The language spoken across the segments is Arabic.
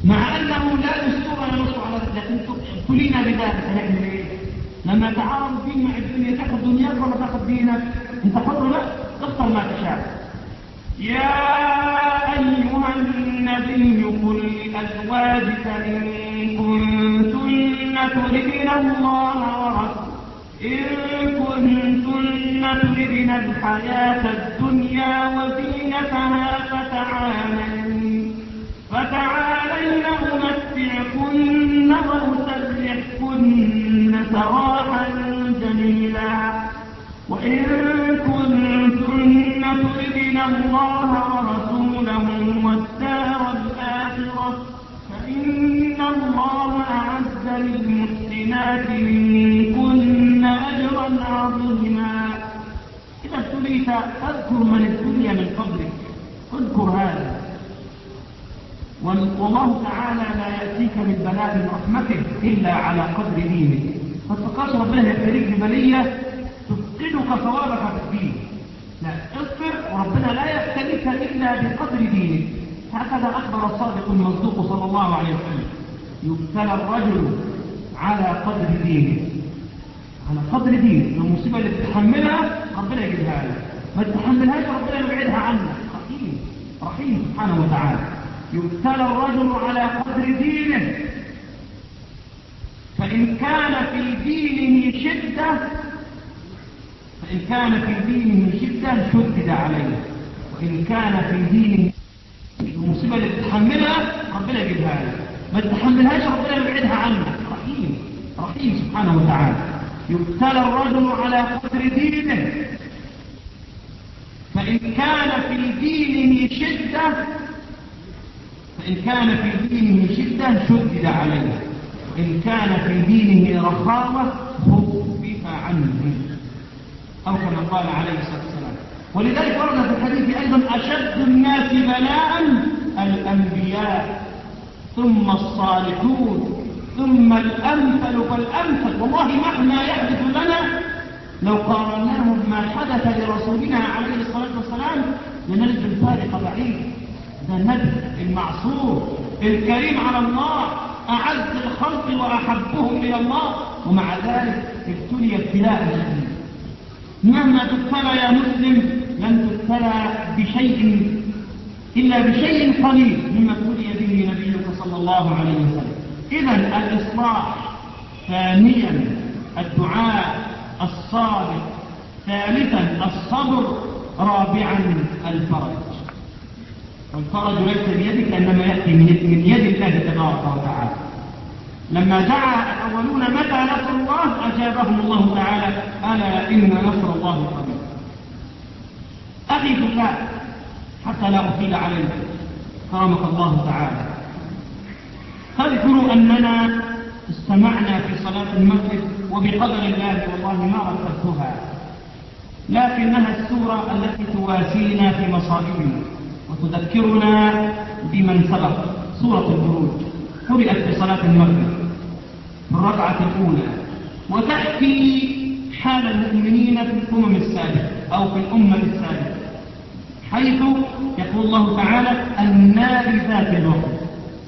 مع أنه لا دستور ينص على ذلك، لكن ابتلينا بذلك. هنعمل إيه؟ لما تعارض الدين مع الدنيا، تاخذ دنياك ولا تاخذ دينك؟ أنت حر بقى، اختر ما تشاء. يا أيها النبي قل لأزواجك إن كنتن تردن الله ورسوله الحياة الدنيا وزينتها فتعالين أمتعكن وأسرحكن سراحا جميلا. وإن كنتن تردن الله ورسوله والدار الآخرة فإن الله أعد للمحسنات منكن أجرا عظيما. إذا ابتليت فاذكر من ابتلي من قبلك، اذكر هذا. والله تعالى لا يأتيك بالبلاء من رحمته إلا على قدر دينك. فاتقاش ربنا يبتليك ببلية تفقدك ثوابك في الدين. لا، اصبر، وربنا لا يبتليك إلا بقدر دينك. هكذا أخبر الصادق المصدوق صلى الله عليه وسلم: يبتلى الرجل على قدر دينه. على قدر دينه. المصيبة اللي تتحملها ربنا يجيبها لك، ما تتحملهاش ربنا يبعدها عنك. رحيم سبحانه وتعالى. يبتلى الرجل على قدر دينه، فإن كان في دينه شدة شدد عليه، وإن كان في دينه المصيبة اللي تتحملها ربنا يجيبها لك، ما تتحملهاش ربنا يبعدها عنك. رحيم سبحانه وتعالى. يبتلى الرجل على قدر دينه، فإن كان في دينه شدة شدد عليه، وإن كان في دينه رخاوة خفف عنه، أو كما قال عليه الصلاة والسلام. ولذلك ورد في الحديث أيضا: أشد الناس بلاء الأنبياء، ثم الصالحون، ثم الأمثل فالأمثل. والله مهما يحدث لنا لو قارناه بما حدث لرسولنا عليه الصلاة والسلام لنجد الفارق بعيد. ده النبي المعصوم الكريم على الله، أعز الخلق وأحبهم إلى الله، ومع ذلك ابتلي ابتلاء شديدا. مهما تبتلى يا مسلم لن تبتلى بشيء إلا بشيء قليل مما ابتلي به نبيك صلى الله عليه وسلم. إذن الإصلاح، ثانيا الدعاء الصادق، ثالثا الصبر، رابعا الفرج. والفرج ليس بيدك، إنما يأتي من يد الله تبارك وتعالى. لما دعا الأولون متى نصر الله أجابهم الله تعالى: ألا إن نصر الله قريب. أخي في الله، حتى لا أطيل عليك كرمك الله تعالى، تذكروا أننا استمعنا في صلاة المغرب، وبقدر الله والله ما رتبتها، لكنها السورة التي تواسينا في مصائبنا وتذكرنا بمن سبق. سورة البروج قرأت في صلاة المغرب في الركعة الأولى، وتحكي حال المؤمنين في الأمم السابقة أو في الأمة السابقة، حيث يقول الله تعالى: النار ذات الوقود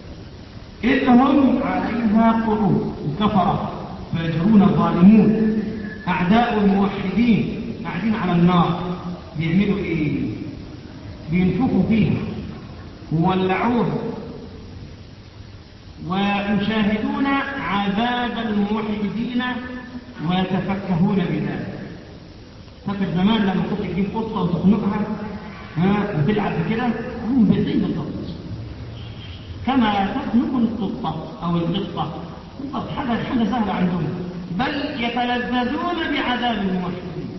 إذ هم عليها قعود. الكفرة فاجرون الظالمون أعداء الموحدين قاعدين على النار، بيعملوا إيه؟ بينفخوا فيها وولعوها، ويشاهدون عذاب الموحدين ويتفكهون بذلك. فاكر زمان لما كنت تجيب قطة وتخنقها وتلعب بكده، هم بيطين بالضبط كما تخنق القطة أو القطة بالضبط. حاجة سهلة عندهم، بل يتلذذون بعذاب الموحدين.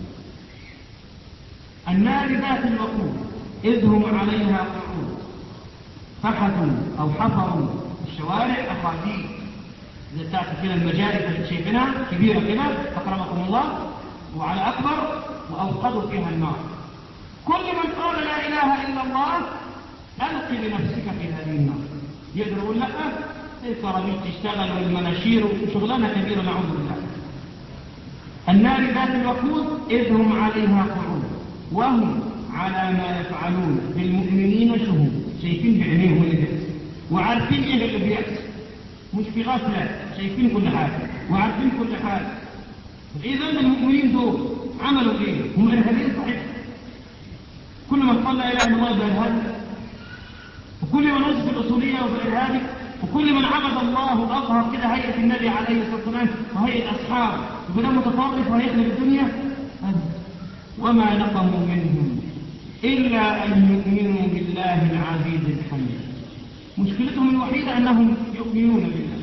النار ذات الوقود إذ هم عليها قعود، فحثوا أو حفروا الشوارع أخاديد إذا بتاعت كده المجاري اللي شايفينها كبيرة كده أكرمكم الله وعلى أكبر، وأوقدوا فيها النار. كل من قال لا إله إلا الله ألقي لنفسك في هذه النار. يقدر يقول لا، الكراميل تشتغل والمناشير وشغلانة كبيرة نعوذ بالله. النار ذات الوقود إذ هم عليها قعود وهم على ما يفعلون بالمؤمنين شهود، شايفين بعينيهم اللي بيحصل. وعارفين ايه اللي بيحصل، مش في غفلة، شايفين كل حاجة وعارفين كل حاجة. إذا المؤمنين دول عملوا ايه؟ هم إرهابيين صحيح، كل من قال لا إله إلا الله يبقى إرهابي، وكل من وصف الأصولية يبقى إرهابي، وكل من عبد الله وأظهر كده هيئة النبي عليه الصلاة والسلام وهيئة أصحابه وبدأ متطرف وهيخلق الدنيا. وما نقموا منهم إلا أن يؤمنوا بالله العزيز الحميد. مشكلتهم الوحيدة أنهم يؤمنون بالله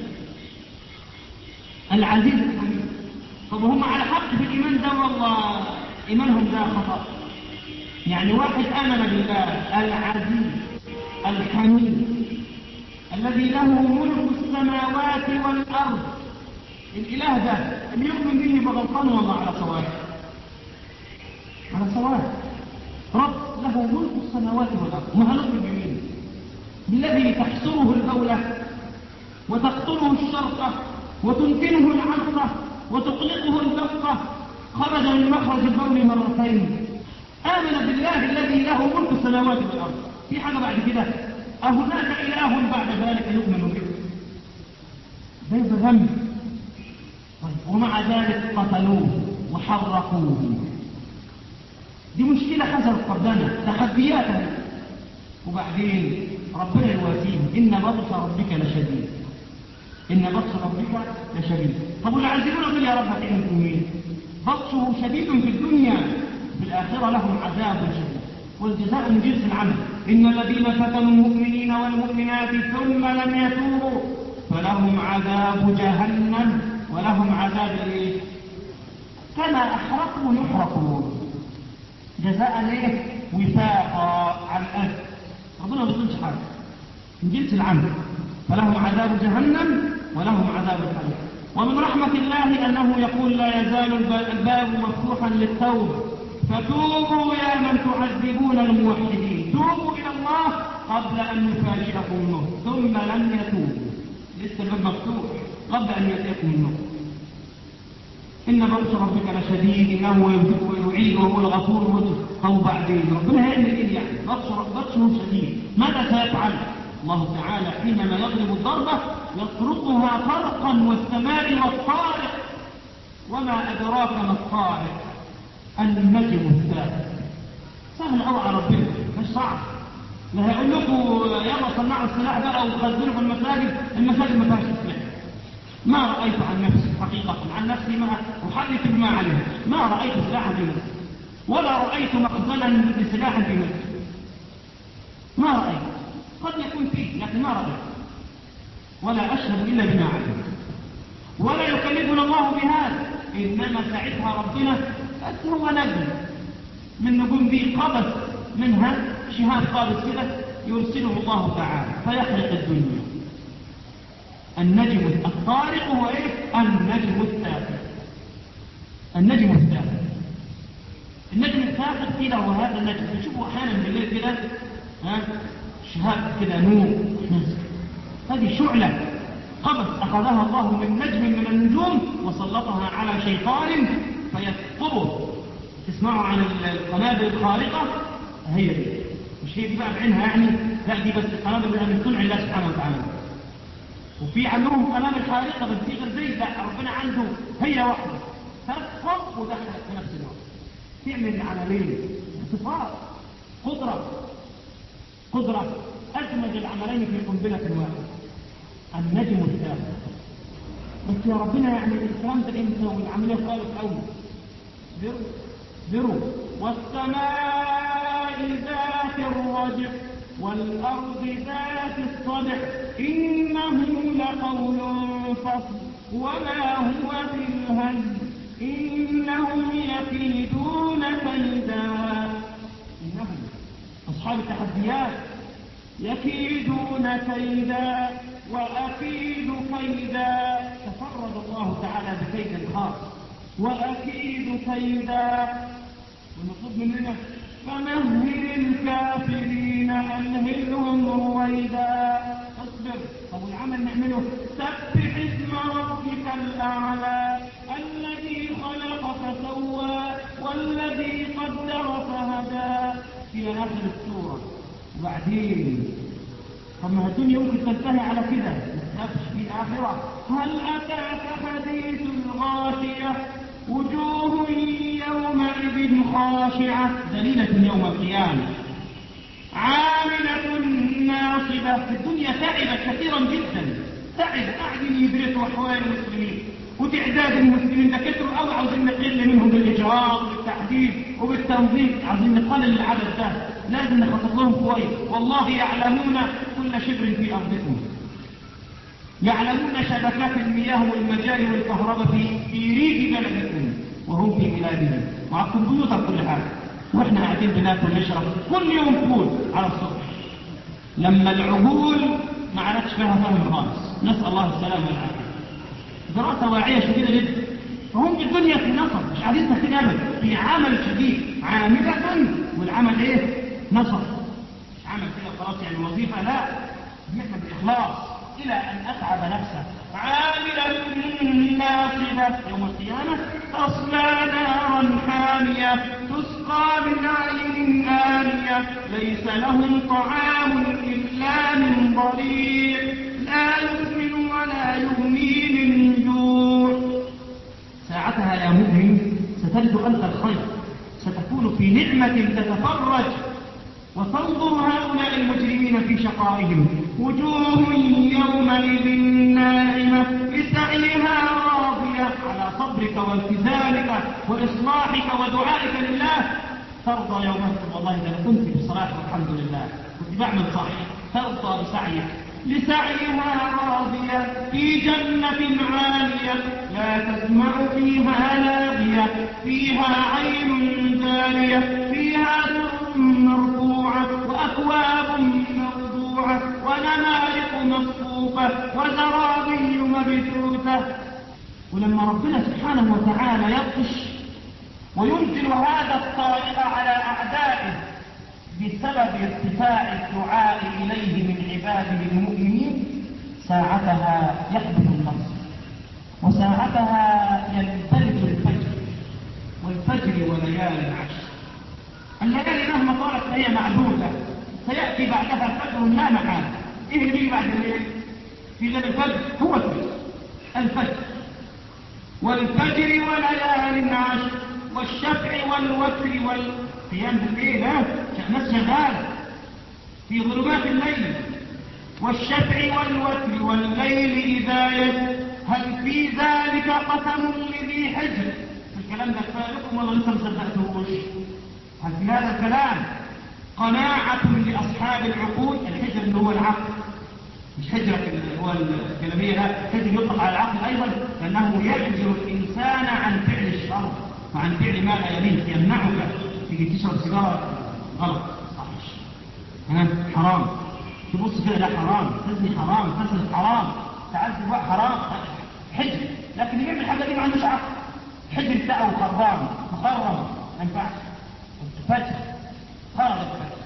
العزيز الحميد. طب هم على حق في الإيمان ده والله إيمانهم ده خطأ. يعني واحد آمن بالله العزيز الحميد الذي له ملك السماوات والأرض، الإله ده اللي يؤمن به بغلطان والله على صواب، على صواب. رب له ملك السماوات والأرض، ما هنؤمن بمين؟ بالذي تحصره الدولة وتقتله الشرطة وتمكنه العرقة وتقلقه الدقة، خرج من مخرج البول مرتين. آمن بالله الذي له ملك السماوات والأرض. في حاجة بعد كده؟ أهناك إله بعد ذلك يؤمن به؟ ده ذنب. ومع ذلك قتلوه وحرقوه. دي مشكلة حصلت قبلنا، تحدياتها. وبعدين ربنا يواسيهم، إن بطش ربك لشديد، إن بطش ربك لشديد. طب واللي عايزين يقول يا رب هتعمل ايه؟ بطشه شديد في الدنيا، في الآخرة لهم عذاب شديد، والجزاء من جنس العمل. إن الذين فتنوا المؤمنين والمؤمنات ثم لم يتوبوا فلهم عذاب جهنم ولهم عذاب ايه؟ كما أحرقوا يحرقون، جزاء ايه؟ وفاقا عن أجل. ربنا ما بيقولش حاجة، من جنس العمل. فلهم عذاب جهنم ولهم عذاب الحريق. ومن رحمة الله أنه يقول لا يزال الباب مفتوحا للتوبة، فتوبوا يا من تعذبون الموحدين، توبوا إلى الله قبل أن يفاجئكم الموت. ثم لم يتوبوا، لسه الباب مفتوح قبل أن يأتيكم الموت. إن بطش ربك لشديد، إنه يمسك ويعيد وهو الغفور الودود. طب بعدين ربنا هيعمل إيه يعني؟ بطشه شديد، ماذا سيفعل؟ الله تعالى حينما يضرب الضربة يطرقها طرقا والسماء والطارق. وما أدراك ما الطارق؟ النجم الثالث. سهل قوي على ربنا، مش صعب. لا هيقول لكم يلا صنعوا السلاح بقى وخزنوا في المساجد، المساجد ما فيهاش سلاح. ما رأيت عن نفسي حقيقة، عن نفسي ما أحرك بما عليه، ما رأيت سلاحا في نفسي، ولا رأيت مخزنا لسلاح في نفسي، ما رأيت. قد يكون فيه لكن ما رأيت، ولا أشهد إلا بما عليه، ولا يكلفنا الله بهذا. إنما ساعتها ربنا بس هو نجم من نجوم دي، قبس منها شهاب قابس كده يرسله الله تعالى فيخلق الدنيا. النجم الطارق هو ايه؟ النجم الثاقب. النجم الثاقب، النجم الثاقب كده هو هذا النجم. بتشوفوا احيانا بالليل كده شهاب كده نور، هذه شعلة قبس أخذها الله من نجم من النجوم وسلطها على شيطان فيثقبه. تسمعوا عن القنابل الخارقة؟ هي دي، مش هي دي بقى بعينها يعني، لا دي بس القنابل من صنع الله سبحانه وتعالى. وفي عندهم قنابل خارقة بس دي غير زي، لا ربنا عنده هي واحدة تثقب ودخلت في نفس الوقت، تعمل العملين صفات قدرة أجمد العملين في قنبلة واحدة. النجم الثالث. بس يا ربنا يعني الكلام ده امتى والعملية خالص أول؟ ذروا والسماء ذات الرجع والأرض ذات الصدع إنه لقول فصل وما هو بالهزل إنهم يكيدون كيدا. إنهم أصحاب التحديات يكيدون كيدا وأكيد كيدا. تفرد الله تعالى بكيد خاص، وأكيد كيدا. ونطلب مننا فمهل الكافرين أمهلهم رويدا. اصبر. طب والعمل نعمله؟ سبح اسم ربك الأعلى الذي خلق فسوى والذي قدر فهدى إلى آخر السورة. وبعدين طب ما الدنيا ممكن تنتهي على كده، نستقبل في الآخرة. هل أتاك حديث الغاشية وجوه يومئذ خاشعة ذليلة يوم القيامة عاملة ناصبة. في الدنيا تعبت كثيرا جدا، قاعدين يدرسوا أحوال المسلمين وتعداد المسلمين ده كتروا أو عاوزين نقل منهم بالإجراء وبالتحديد وبالتنظيم، عاوزين نقلل العدد ده، لازم نخطط لهم كويس. والله يعلمون كل شبر في أرضكم، يعلمون شبكات المياه والمجاري والكهرباء في ريق بلدكم وهم في بلادهم، مع الكمبيوتر كل حاجة، واحنا قاعدين بناكل ونشرب كل يوم فول على الصبح. لما العقول ما عادتش فيها فهم خالص، نسأل الله السلامة والعافية. دراسة واعية شديدة جدا، فهم في الدنيا في نصب، مش عايزين تحتين أبدا، في عمل شديد، عاملة والعمل ايه؟ نصب، مش عمل كده خلاص يعني وظيفة، لا، بنعمل بإخلاص إلى أن أتعب نفسه. عاملة ناصبة يوم القيامة تصلى نارا حامية تسقى من عين آنية ليس لهم طعام إلا من ضريع لا يسمن ولا يغني من جوع. ساعتها يا مؤمن ستجد أنت الخير، ستكون في نعمة تتفرج وتنظر هؤلاء المجرمين في شقائهم. وجوه يومئذ ناعمة لسعيها راضية على صبرك والتزامك وإصلاحك ودعائك لله. ترضى يومها والله إذا كنت بصلاح والحمد لله كنت بعمل صح، ترضى بسعيك. لسعيها راضية في جنة عالية لا تسمع فيها لاغية فيها عين جارية فيها سرر مرفوعة وأكواب موضوعة ونمارق مصفوفة وزرابي مبثوثة. ولما ربنا سبحانه وتعالى يبطش وينزل هذا الطارق على أعدائه بسبب ارتفاع الدعاء إليه من عباده المؤمنين، ساعتها يحدث النصر، وساعتها ينفلت الفجر، والفجر وليال عشر. الليالي مهما طالت فهي معدودة، سيأتي بعدها الفجر لا محالة. إيه اللي بيجي بعد الليل؟ في ليل الفجر هو الفجر والفجر وليال عشر والشفع والوتر والقيام بالليل، ناس شغالة في ظلمات الليل. والشفع والوتر والليل إذا يسر هل في ذلك قسم لذي حجر. الكلام ده كفاية ولا لسه ما صدقتهوش؟ هل في هذا الكلام قناعة لأصحاب العقول؟ الحجر اللي هو العقل، مش حجرة هو الكلامية، لا، حجر يطلق على العقل أيضا، لأنه يحجر الإنسان عن فعل الشر وعن فعل ما لا يليق، يمنعك تيجي تشرب سيجارة غلط صحيح، حرام، تبص كده لا حرام، تزني حرام، تسرق حرام، تعذب حرام، حجر. لكن اللي بيعمل الحاجة دي ما عندوش عقل، الحجر بتاعه خربان مخرم ما ينفعش، فجر خرب الفجر.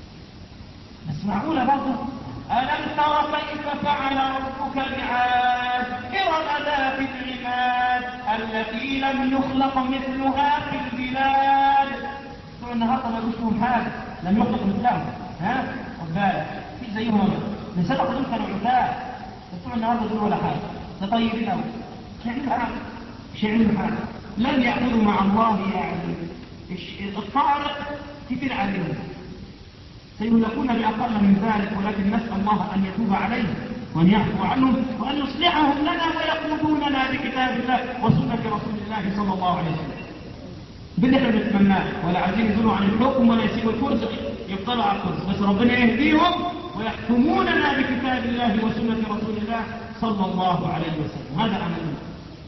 بس معقولة برضه؟ ألم تر كيف فعل ربك بعاد إرم ذات العماد التي لم يخلق مثلها في البلاد. بتوع النهارده ما يجوزهم حاجة، لم يخلق مثلهم، خد بالك في زيهم من سبق دول كانوا عتاد، بتوع النهارده دول ولا حاجة، ده طيبين أوي، مش يعملوا حاجة، لن يأخذوا مع الله يعني الطارق كتير عليهم، سيهلكون بأقل من ذلك. ولكن نسأل الله أن يتوب عليهم وأن يعفو عنهم وأن يصلحهم لنا ويقودوننا بكتاب الله وسنة رسول الله صلى الله عليه وسلم. بنحن نتمناه ولا عايزين يزولوا عن الحكم ولا يسيبوا الكرسي، يفضلوا على الكرسي، بس ربنا يهديهم ويحكموننا بكتاب الله وسنة رسول الله صلى الله عليه وسلم. هذا أمرنا.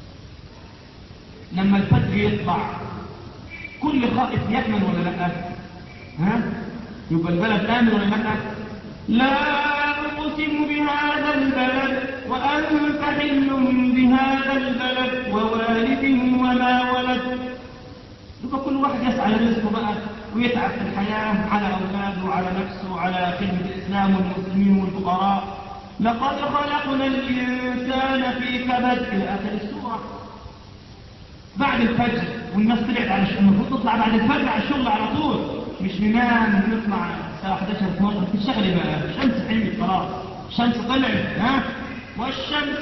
لما الفجر يطلع كل خائف يأمن ولا لا؟ يبقى البلد آمن ولا لا؟ لا أقسم بهذا البلد وأنت حل بهذا البلد ووالد وما ولد. يبقى كل واحد يسعى لرزقه بقى ويتعب في الحياة على أولاده وعلى نفسه وعلى خدمة الإسلام والمسلمين والفقراء. لقد خلقنا الإنسان في كبد إلى آخر السورة. بعد الفجر والناس طلعت على الشغل، المفروض تطلع بعد الفجر على الشغل على طول، مش ننام ونطلع الساعة 11 12 تشتغلي بقى، الشمس حلمت خلاص، الشمس طلعت والشمس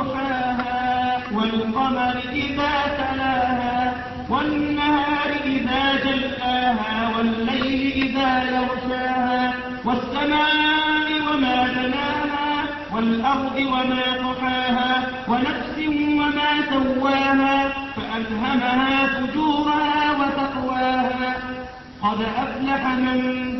وضحاها والقمر إذا تلاها والنهار إذا جلاها والليل إذا يغشاها والسماء وما بناها والأرض وما طحاها ونفس وما سواها فألهمها فجورها وتقواها قد أفلح من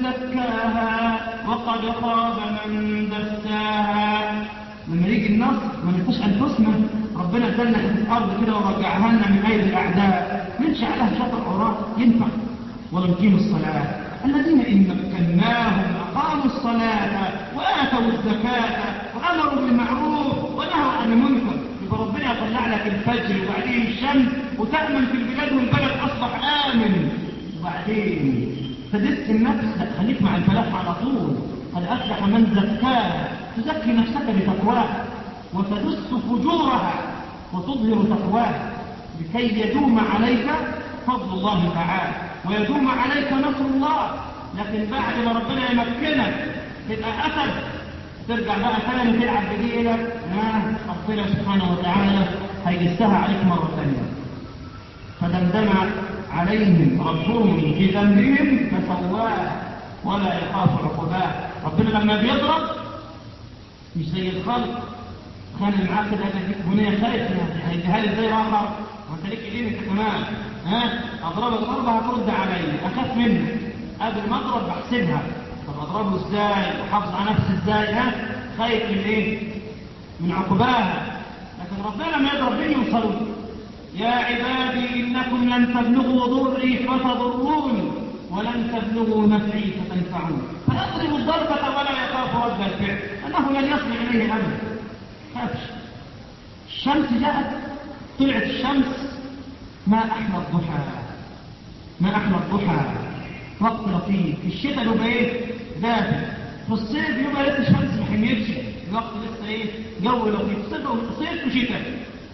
زكاها وقد خاب من دساها. لما يجي النصر ما ننساش أنفسنا، ربنا ادالنا في الأرض كده ورجعها لنا من أيدي الأعداء، نمشي عليها شطر عراة ينفع؟ ولا نقيم الصلاة؟ الذين إن مكناهم أقاموا الصلاة وآتوا الزكاة وأمروا بالمعروف ونهوا عن المنكر. يبقى ربنا يطلع لك الفجر وبعدين الشمس وتأمن في البلاد والبلد أصبح آمن، وبعدين تدس النفس، لا خليك مع الفلاح على طول. قد أفلح من زكاها، تزكي نفسك بتقواها وتدس فجورها وتظهر تقواها لكي يدوم عليك فضل الله تعالى ويدوم عليك نصر الله. لكن بعد ما ربنا يمكنك تبقى أسد ترجع بقى ثاني تلعب بديلك، ربنا سبحانه وتعالى هيدسها عليك مرة ثانية. فدمدم عليهم ربهم بذنبهم فسواها ولا يخاف عقباه. ربنا لما بيضرب مش زي الخلق، خان معاه كده بنيه خايف هيديها لي ازاي اخر وانت ليك ايدين انت كمان، اضربك ضربه هترد علي، اخاف منك قبل ما اضرب بحسبها، طب اضربه ازاي واحافظ على نفسي ازاي؟ خايف من ايه؟ من عقباها. لكن ربنا لما يضرب بيني يوصلوا يا عبادي انكم لن تبلغوا ضري فتضروني ولن تبلغوا نفعي فتنفعون، فأضرب الضربة ولا يخاف رد الفعل أنه لن يصل إليه أبدا. خافش. الشمس جاءت طلعت الشمس، ما أحلى الضحى، ما أحلى الضحى، وقت لطيف. في الشتاء يبقى إيه؟ دافئ. في الصيف يبقى لسه الشمس ما حميتش، الوقت لسه إيه؟ جو لطيف. صيف وشتاء.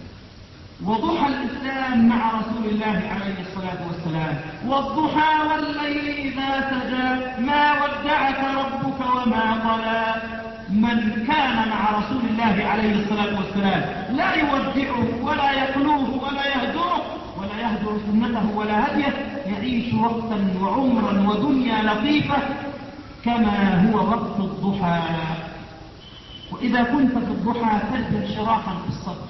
وضحى الإسلام مع رسول الله عليه الصلاة والسلام، والضحى والليل إذا سجى ما ودعك ربك وما قلى. من كان مع رسول الله عليه الصلاة والسلام لا يودعه ولا يقلوه ولا يهدره ولا يهدر سنته ولا هديه، يعيش وقتا وعمرا ودنيا لطيفة كما هو وقت الضحى. وإذا كنت في الضحى تجد انشراحا في الصدر،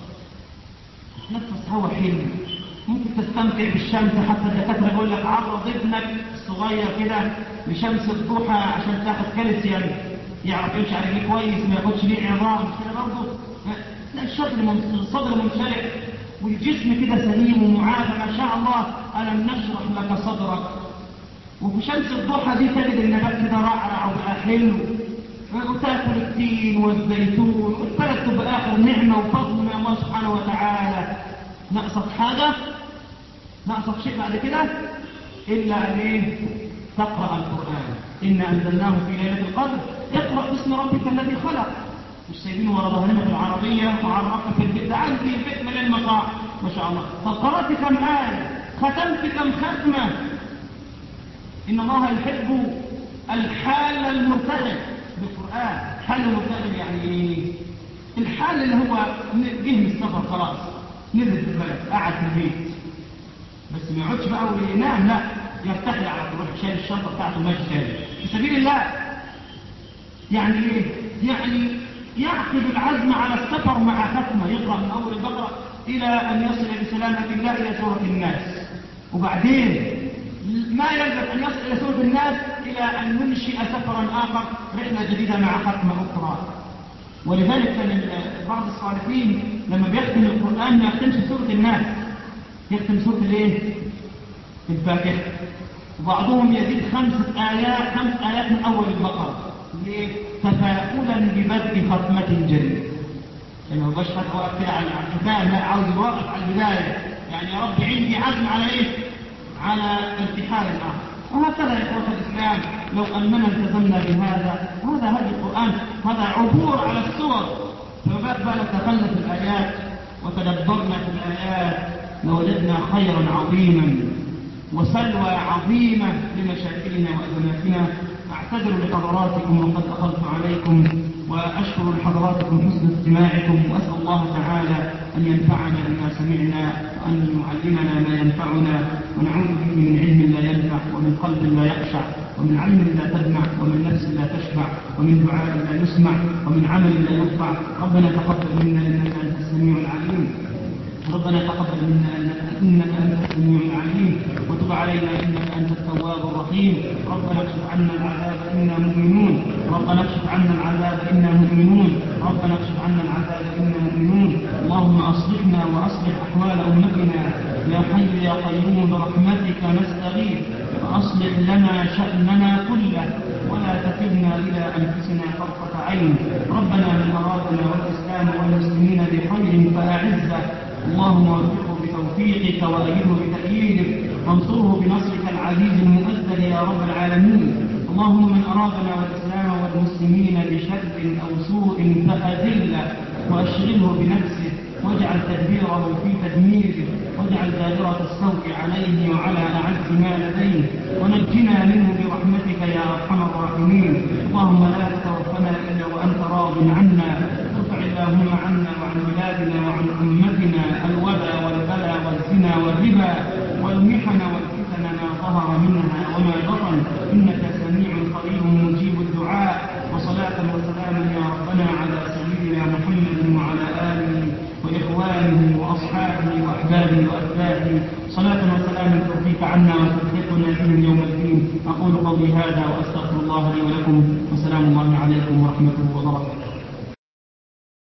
نفس هوا حلو، ممكن تستمتع بالشمس. حتى الدكاتره يقول لك عرض ابنك الصغير كده لشمس الضحى عشان تاخد كالسيوم، يعرف يمشي على رجليه كويس، ما ياخدش ليه عظام كده برضه. تلاقي الصدر منشرح والجسم كده سليم ومعافى ما شاء الله. ألم نشرح لك صدرك. وفي شمس الضحى دي تجد النبات كده رعرع وبقى حلو، وتاكل التين والزيتون والبلد تبقى اخر نعمه وفضل من الله سبحانه وتعالى. ناقصك حاجه؟ ناقصك شيء بعد كده الا ان ايه؟ تقرا القران. انا انزلناه في ليله القدر، اقرا باسم ربك الذي خلق. مش سايبينه ورا ظهرنا في العربيه وعرفنا في البيت، ده عندي البيت مليان مصاحف ما شاء الله. طب قرات كم ايه؟ ختمت كم ختمه؟ ان الله يحب الحال المرتحل بالقرآن. حال المرتحل يعني ايه؟ الحال اللي هو جه من السفر خلاص، نزل في البلد قعد في البيت، بس ما يقعدش بقى وينام، لا يرتحل على طول، شايل الشنطه بتاعته ماشي تاني في سبيل الله. يعني ايه؟ يعني يعقد العزم على السفر مع ختمه، يقرا من اول البقره الى ان يصل بسلامه الله الى سوره الناس، وبعدين ما يلزم أن يصل إلى سورة الناس إلى أن ننشئ سفرا آخر، رحلة جديدة مع ختمة أخرى. ولذلك كان بعض الصالحين لما بيختم القرآن ما يختمش سورة الناس، يختم سورة الايه؟ الفاتحة. وبعضهم يزيد 5 آيات من أول البقرة. ليه؟ تفاؤلا ببدء ختمة جديدة. يعني هو باش واقف كده على الختام، لا عاوز يوقف على البداية. يعني يا رب عندي عزم على ايه؟ على ارتحال الآخر. وهكذا يا إخوة الإسلام لو أننا التزمنا بهذا، هذا هدي القرآن، هذا عبور على السور. فما بالك دخلنا في الآيات وتدبرنا في الآيات لوجدنا خيرا عظيما وسلوى عظيمة لمشاكلنا وأزماتنا. أعتذر لحضراتكم وقد أخلت عليكم، وأشكر لحضراتكم حسن استماعكم، وأسأل الله تعالى أن ينفعنا بما سمعنا، وأن يعلمنا ما ينفعنا، ونعوذ به من علم لا ينفع، ومن قلب لا يخشع، ومن عين لا تدمع، ومن نفس لا تشبع، ومن دعاء لا يسمع، ومن عمل لا يرفع. ربنا تقبل منا إنك أنت السميع العليم. ربنا تقبل منا إنك أنت السميع العليم، وتب علينا إنك أنت التواب الرحيم. ربنا اكشف عنا العذاب إنا مؤمنون. ربنا اكشف عنا العذاب إنا مؤمنون. ربنا اكشف عنا العذاب إنا مؤمنون. اللهم أصلحنا وأصلح أحوال أمتنا يا حي يا قيوم، برحمتك نستغيث، فأصلح لنا شأننا كله، ولا تكلنا إلى أنفسنا طرفة عين. ربنا من أرادنا والإسلام والمسلمين بخير فأعزه، اللهم وفقه بتوفيقك وأيده بتأييدك، وانصره بنصرك العزيز المؤثر يا رب العالمين. اللهم من أرادنا والإسلام والمسلمين بشر أو سوء فأذله وأشغله بنفسه، واجعل تدبيره في تدميره، واجعل دائرة السوء عليه وعلى أعز ما لديه، ونجنا منه برحمتك يا أرحم الراحمين. اللهم لا تتوفنا إلا وأنت راض عنا. ارفع اللهم عنا وعن بلادنا وعن أمتنا الوبا والبلا والزنا والربا والمحن والفتن ما ظهر منها وما بطن، إنك سميع قريب مجيب الدعاء. وصلاة وسلاما يا ربنا على سيدنا محمد وعلى آله وإخوانه وأصحابه وأحبابه وأتباعه، صلاة وسلاما ترضيك عنا وتلحقنا بهم يوم الدين. أقول قولي هذا وأستغفر الله لي ولكم، وسلام الله عليكم ورحمته وبركاته.